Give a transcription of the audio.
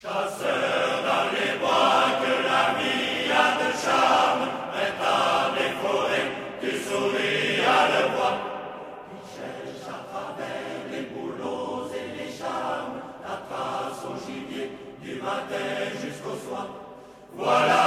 Chasseur dans les bois, que la vie a de charme, mais dans les forêts, tu souris à le voir. Il cherche à travers les bouleaux et les charmes, la trace au gibier, du matin jusqu'au soir. Voilà